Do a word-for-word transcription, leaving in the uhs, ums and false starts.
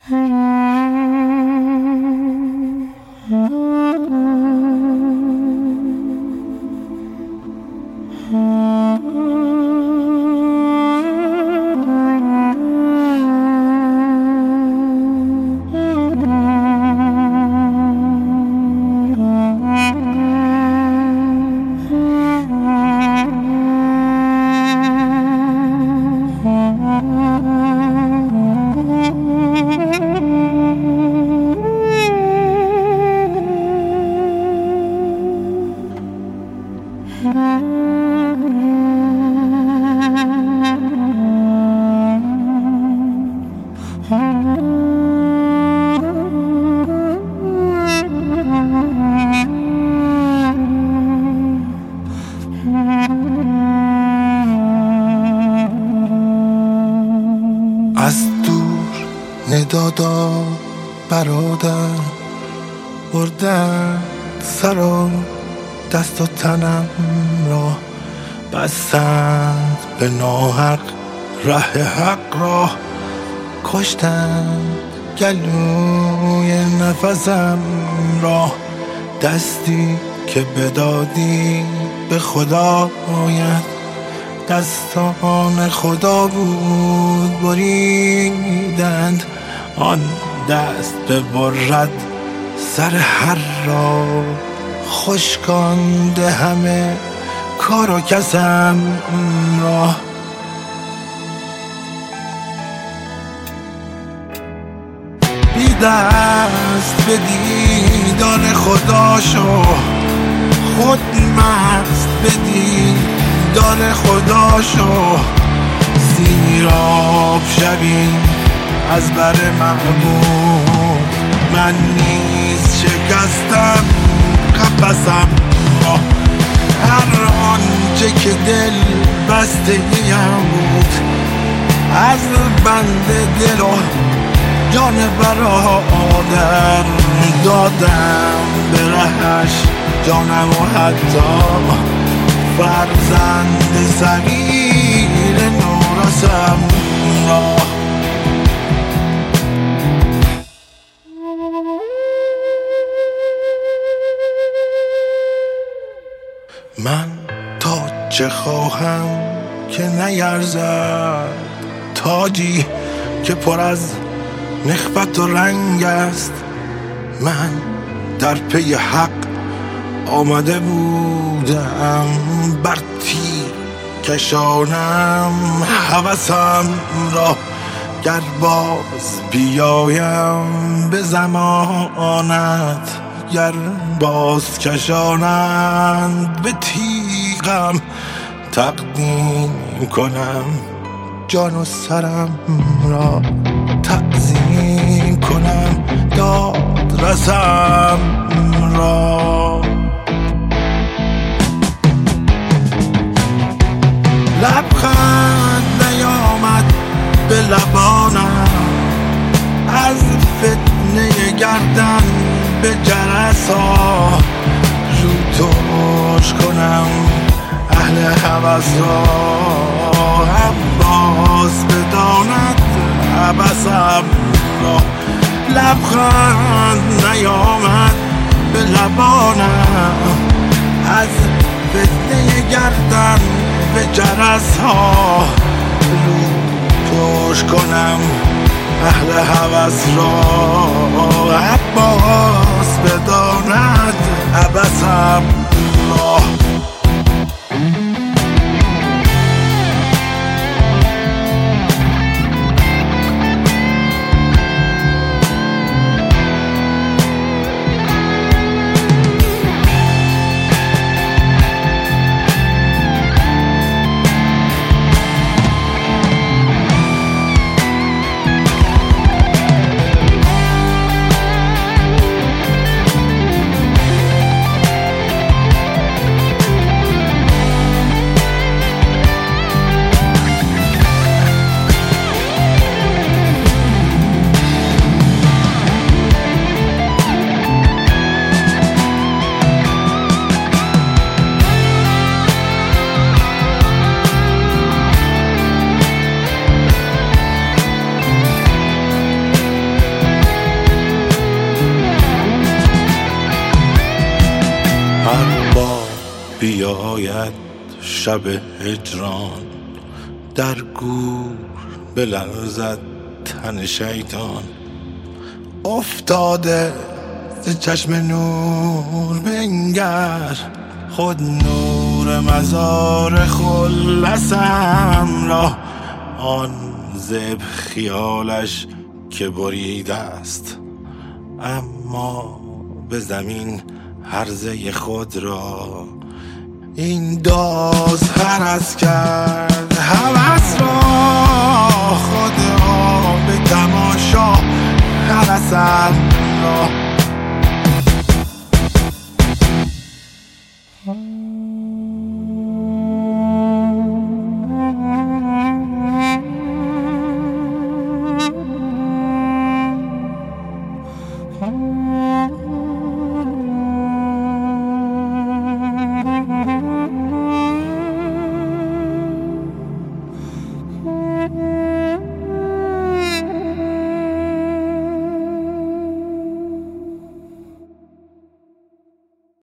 از دور ندادا برادر بردن سر و دست و تنم را، بستند به ناحق ره حق را، کشتند گلوی نفسم را. دستی که بدادی به خدا باید، دستان خدا بود بریدند. آن دست ببرد سر هر را، خشکانده همه کار و کسم را. بی دست به دیدار خدا شو، خود مست به دیدار خدا شو. سیراب شوی از بر محبوب، من نیز شکستم قفسم را. هر آنچه که دل بسته ایم بود، از بند دل و جان برادر دادم به رهش جانم و حتی فرزند صغیر نورسم را. من تا چه خواهم که نیرزد، تاجی که پر از نخوت و رنگ است. من در پی حق آمده بودم، بر تیر کشانم هوسم را. گر باز بیایم به زمانت، گر باز کشانند به تیغم، تقدیم کنم جان و سرم را. تعظیم کنم داد رسم را. لبخند نیامد به لبانم، از فتنه گردن به جرس ها. رو ترش کنم اهل هوس را، عباس بداند عبسم را. لبخند نیامد به لبانم، از فتنه گردن به جرس ها. رو ترش کنم اهل هوس را، عباس بداند عبسم را. شاید شب هجران در گور بلرزد تن شیطان. افتاده ز چشم نور بنگر، خود نور مزار خلصم را. آن زب خیالش که بریده است، اما به زمین هرزه خود را. این داز هرس کرد هوس را، خود را به تماشا هرسم را.